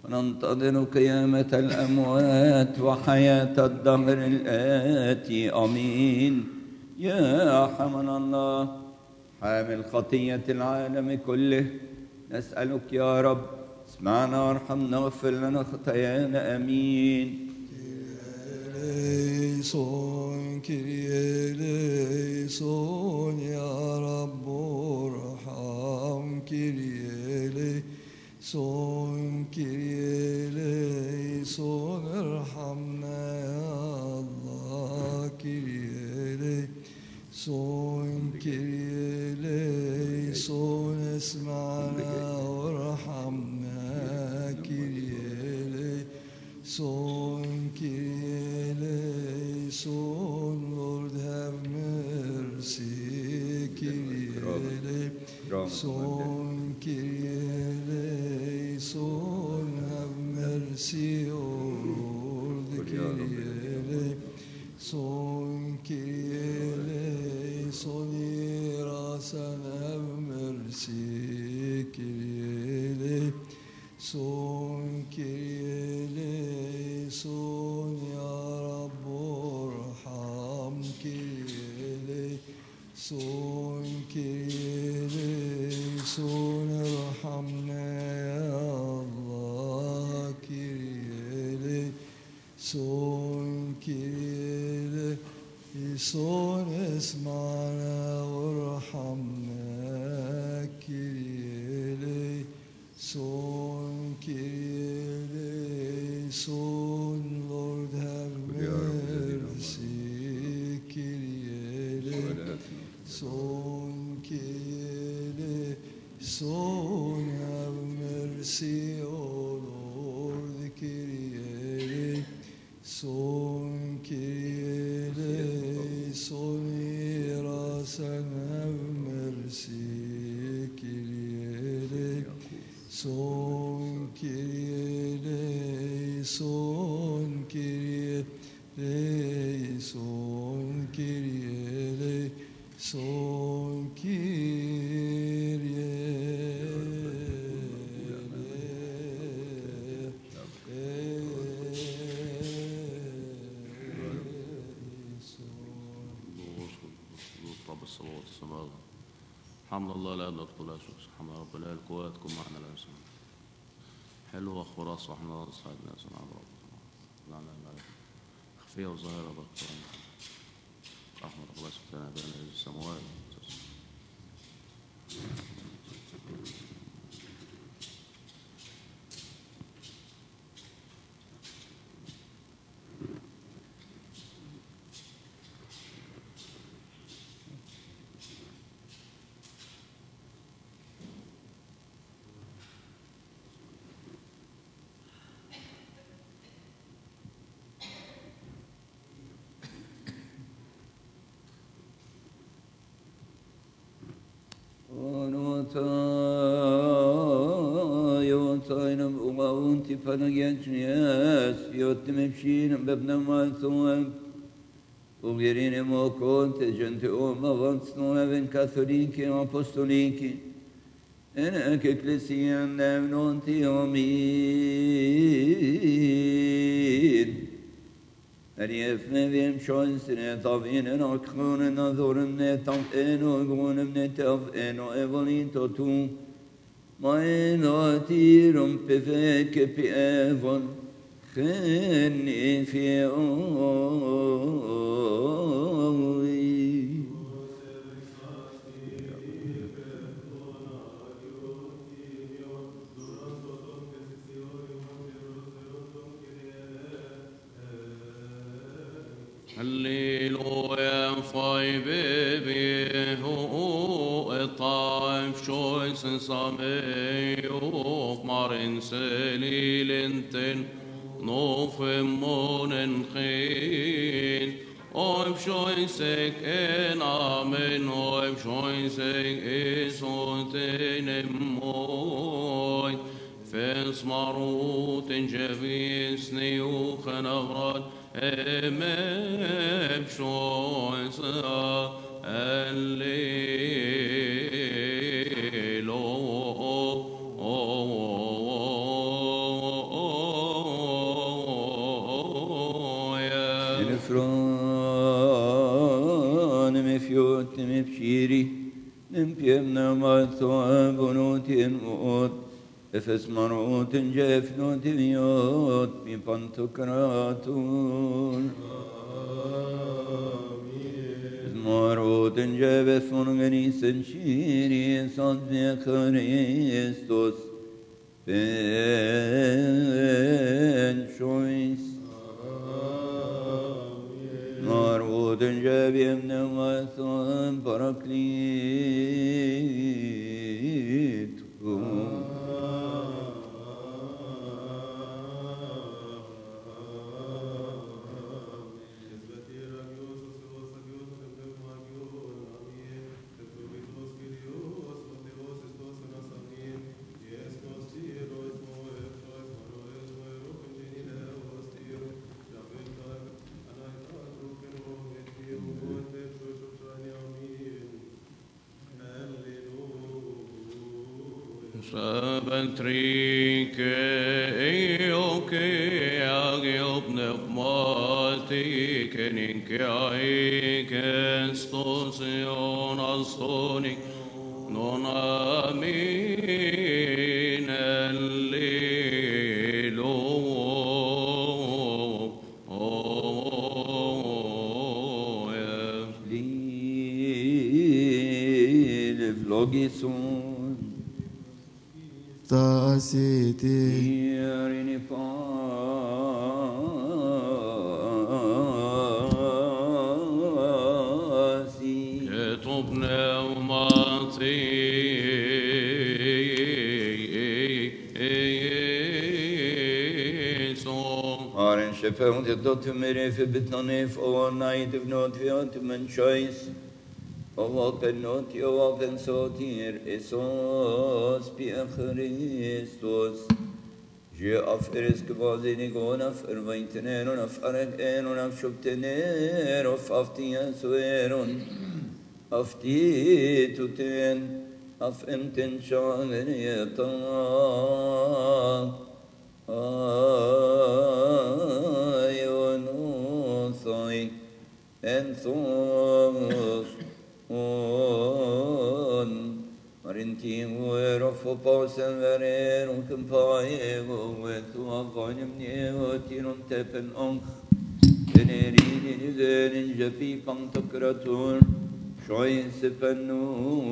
وننتظر قيامة الأموات وحياة الدهر الآتي. آمين. يا حمل الله حامل خطية العالم كله، نسألك يا رب اسمعنا وارحمنا واغفر لنا خطايانا. آمين. كيريليسون كيريليسون يا رب ارحم كيريليسون كيريليسون ارحمنا يا الله كيريليسون كيريليسون اسمعنا وارحمنا كيريليسون كيريليسون Lord have mercy كيريليسون كيريليسون have mercy O Lord كيريليسون كيريليسون يراسن have mercy كيريليسون كيريليسون يا رب ارحم كيريليسون كيريليسون ارحمنا يا الله كيريليسون كيريليسون اسمعنا وارحمنا كيريليسون كيريليسون Lord have mercy كيريليسون كيريليسون have mercy O Lord كيريليسون كيريليسون يراسن have mercy كيريليسون كيريليسون كيريليسون كيريليسون رب الصلوات السماوات حمد الله لا نقتل أسوس حمد رب لا القوات كن معنا الإنسان حلو أخبار صحنا سعدنا سنة رب لعنا الملك خفية وظاهرة بكرة رحمة الله سبحانه بين السماوات يوتاين بغاون تفنجت ناس يوتمشين بابن مالثوم وغيرين موكون تجنت ومغنصنا بين كاثوليكي وابوستوليكي أنا ككليسيا نامنون تيومين أريفنا بهم شويسنا طبعين أكخون نظرنا طبعين وقون نتفعين وإبلين تطوم ما ناتيرم بفك بأفن خني في أولي هللويا فاي بيبي هو الطائف شويس صاميوف مارين سليلنتن نوف مونن خين اوف شويسك ان امن اوف شويسك اسوتن موي فيس ماروت جفيسني وخنغرات امام شويسا الليلو فران مفيوت مبشيري نمبيمنا ما ثواب نوتين موت افس مروت جف نوت ميوت ببنتكراتون مروت جف فرغني سنشيري صدق خريستوس بن شويس مروت جف يمنا وثواب براكليتكم Sabentrike eoke agiop pneumati keninke aiken stosion alstonik non amin lilo Vlogison Tasiti Irini Pasi ketop pneumati Aren Sheffield dot Mirif Bitanif or night of not Viotman choice. Open not your open sotir, Esos Pia Christos. Je of Eriskvazinigon of Ervaintener of Aragon of Shuptener of Aftiasueron of T to 10 of intention yeta. Ayonosai and Thos on Marintim were of Opos and Verero Campaego with Wavanim Neotinum Tepen Onk Venerin in Japi Pantocratur Shoin Sepanu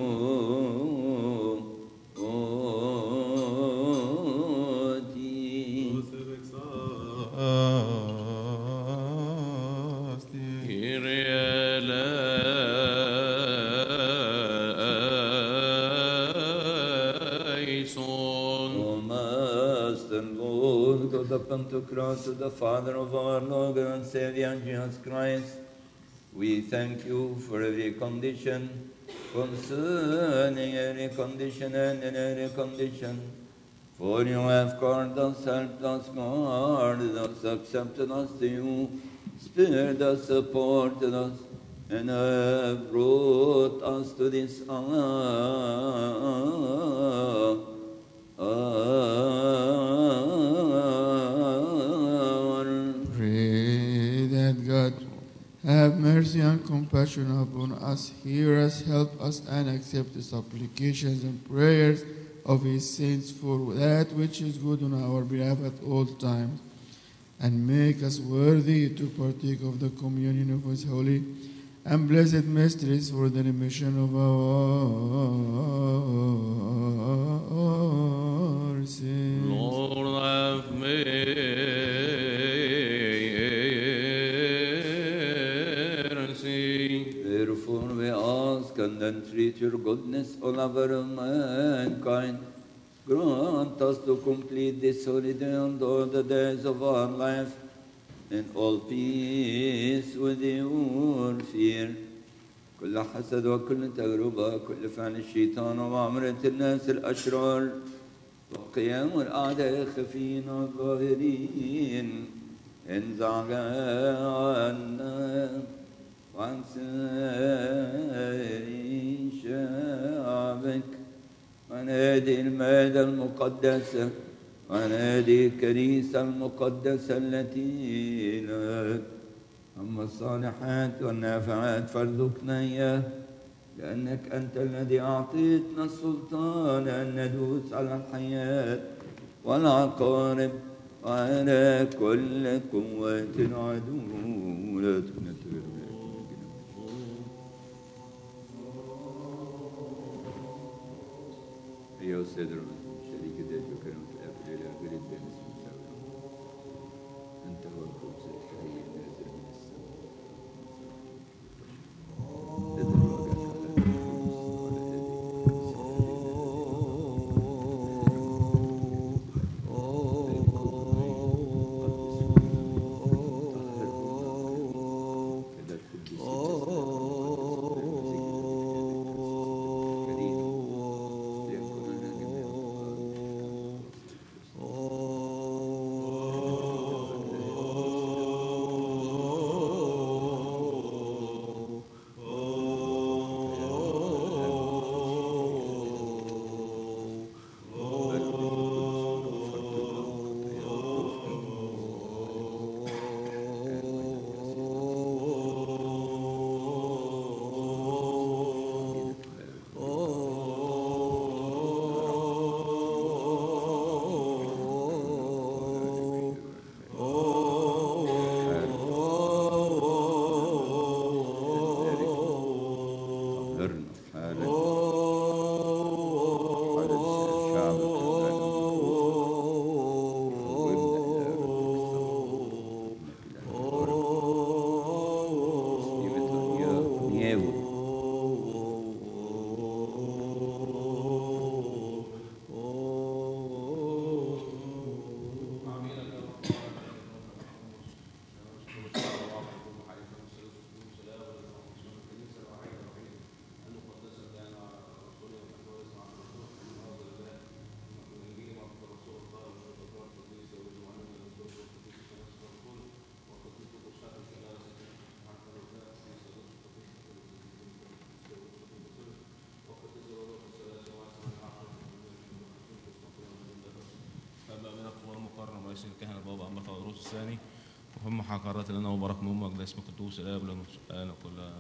the Pantocrator, to the Father of our Lord and Savior Jesus Christ, we thank you for every condition, concerning every condition and in every condition. For you have called us, helped us, guarded us, accepted us to you, spared us, supported us, and have brought us to this hour. Pray that God have mercy and compassion upon us, hear us, help us, and accept the supplications and prayers of His saints for that which is good on our behalf at all times, and make us worthy to partake of the communion of His holy and blessed mysteries for the remission of our sins. Lord, have mercy. Therefore we ask and entreat your goodness, O lover of mankind. Grant us to complete this holy day and all the days of our life in all peace with your fear. كل حسد وكل تجربة كل فعل الشيطان ومعاملة الناس الأشرار وقيام الأعداء الخفين والظاهرين انزع عنا وعن سائر شعبك وعن هذه المائدة المقدسة وعن هذه الكنيسة المقدسة التي لك أما الصالحات والنافعات فارزقنا إياه، لأنك أنت الذي أعطيتنا السلطان أن ندوس على الحياة والعقارب وعلى كل قوة العدو. لا تنتظر أيها السيد شريك ذات وكرم في الأفضل إلى آخر الدين اسم أنت هو القدس الحي النازل من السماء. رئيس الكهنة بابا أما فاروس الثاني وهم حقرات لنا وبارك من أمك ده اسمك القدوس الآب لنا سؤالنا كلها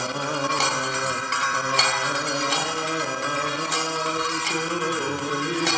Oh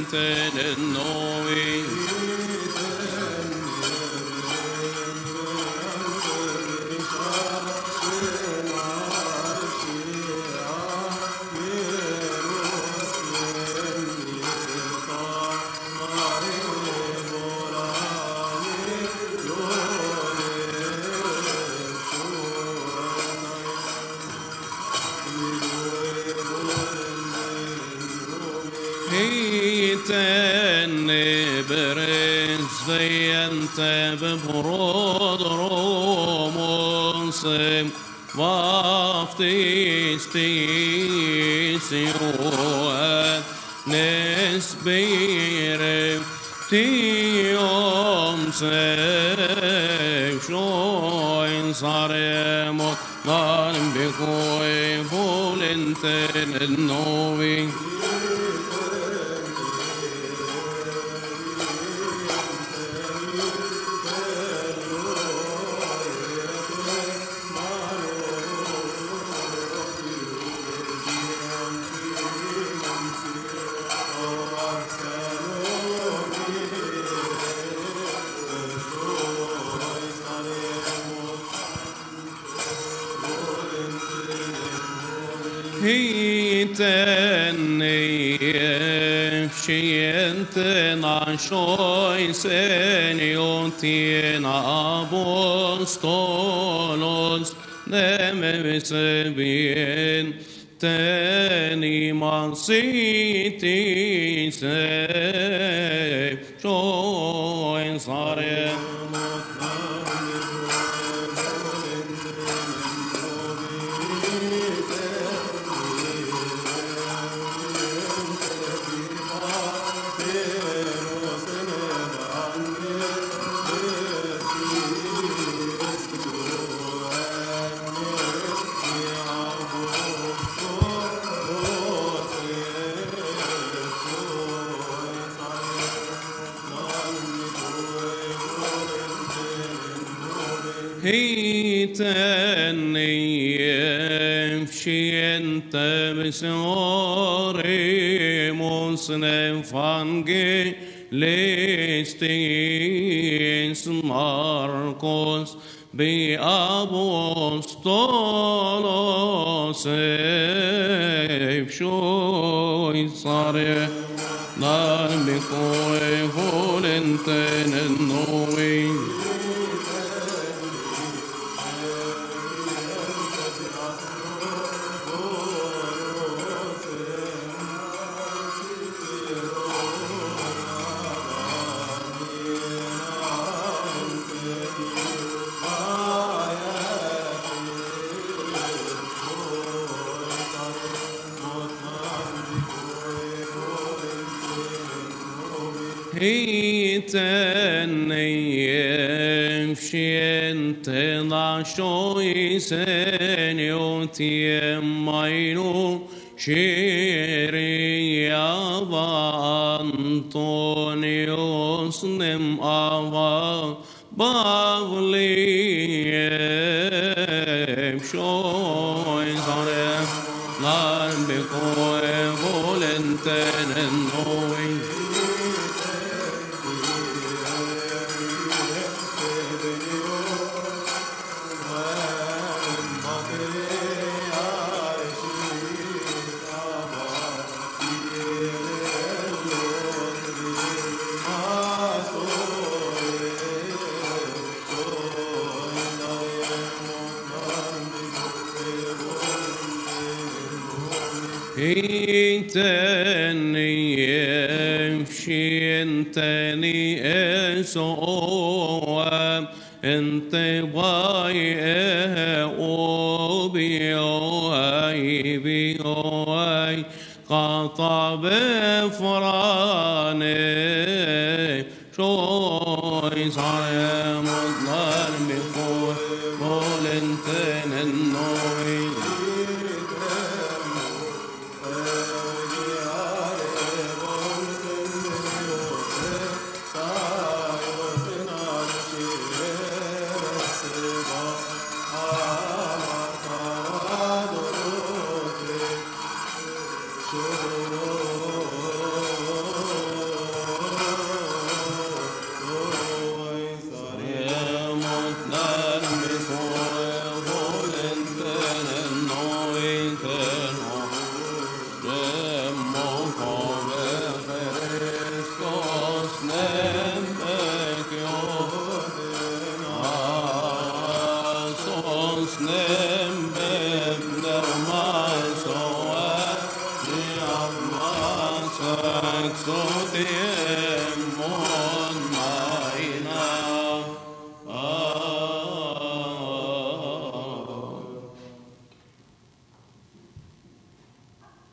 tenenoi. Svejente bebrod romosem vaftistisioet nesbire tiom shoin saremot varim bekoi volenten knowing. Scientena shoi seniotina apostolos nemevis bien tenimansitis shoi sare. Sciente miserimus evangelistis Marcos bi apostolos shoi sare nan bikoi volenten knowing. Sciente lascioi seniotie mainu Shiriava Antonios nem ava Bavli shoi sare lan bekoe volenten knowing. Scienteni esoam ente vai obioai bioai qatabe frane shoi sare modlar before volenten noi. Exodia